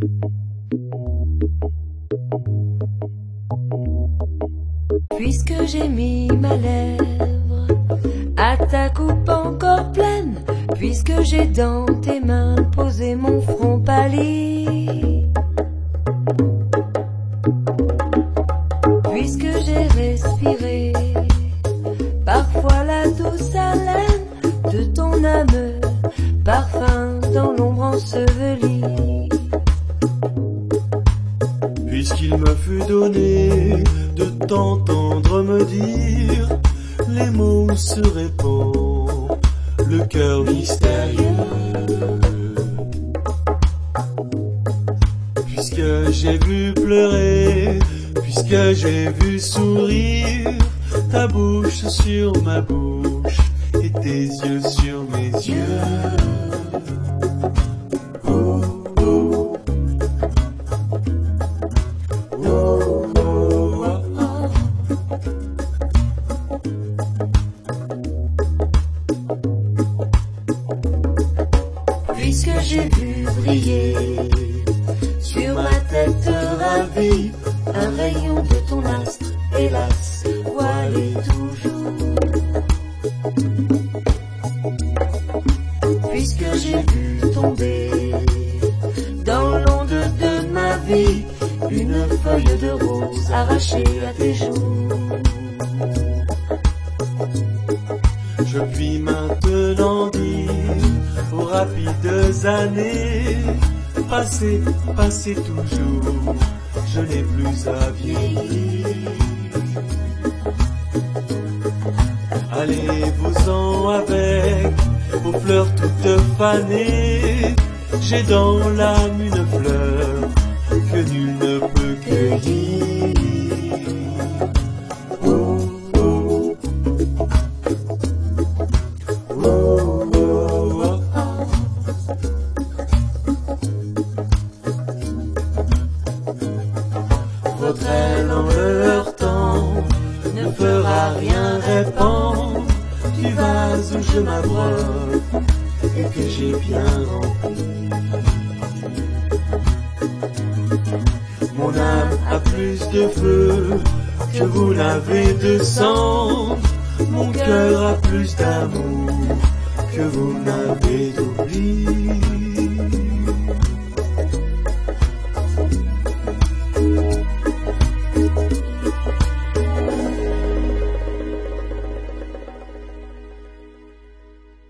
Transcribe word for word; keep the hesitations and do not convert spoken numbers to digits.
Puisque j'ai mis ma lèvre à ta coupe encore pleine, puisque j'ai dans tes mains posé mon front pâli, puisque j'ai respiré parfois la douce haleine de ton âme, parfum dans l'ombre ensevelie. Puisqu'il me fut donné de t'entendre me dire, les mots se répandent, le cœur mystérieux. Puisque j'ai vu pleurer, puisque j'ai vu sourire, ta bouche sur ma bouche et tes yeux sur mes yeux. Oh, oh. Oh, oh, oh. Puisque j'ai vu briller sur ma tête ravie un rayon de ton astre, hélas, voilé toujours. Puisque j'ai vu tomber dans l'onde de ma vie une feuille de rose arrachée à tes joues, Je puis maintenant dire aux rapides années, passées, passées toujours, je n'ai plus à vieillir. Allez-vous-en avec vos fleurs toutes fanées, j'ai dans l'âme une fleur que nul ne peut cueillir. Oh, oh. Oh, oh, oh. Votre aile en le heurtant ne fera rien répandre du vase où je m'abreuve et que j'ai bien rempli. Mon âme a plus de feu que vous n'avez de sang, mon cœur a plus d'amour que vous n'avez d'oubli.